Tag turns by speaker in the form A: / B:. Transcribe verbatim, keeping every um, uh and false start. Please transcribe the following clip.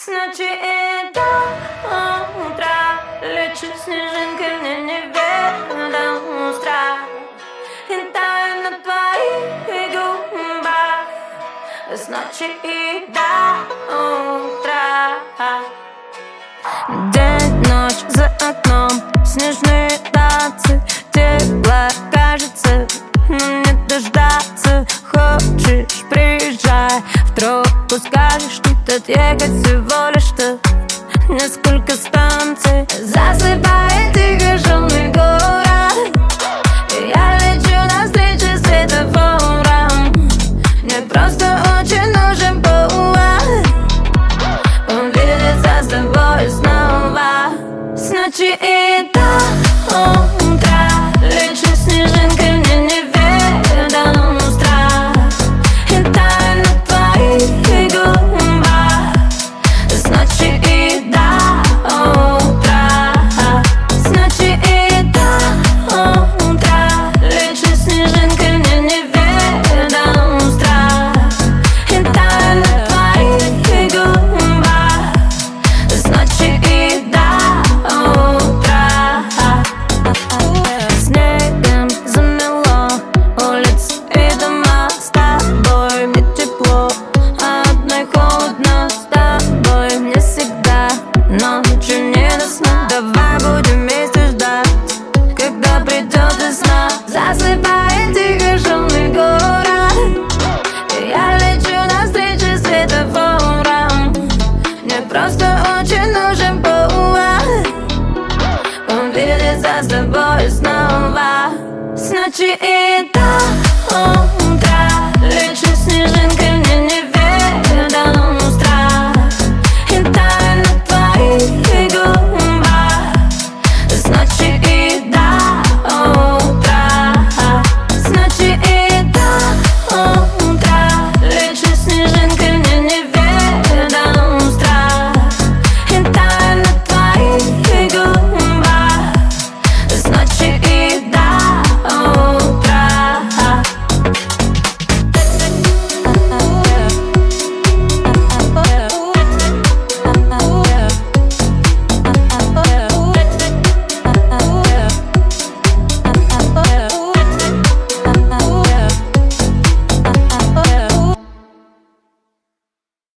A: С ночи и до утра лечу снежинкой, мне неведом страх. И таю на твоих губах с ночи и до утра. День, ночь за окном, снежные танцы, тепло кажется, но не дождаться. Хочешь, приезжай в тропу, скажешь, что тут ехать всего лишь что несколько станций. Засыпает тихо-шумный город, и я лечу навстречу светофорам. Мне просто очень нужен повод увидеться с тобой снова. С ночи и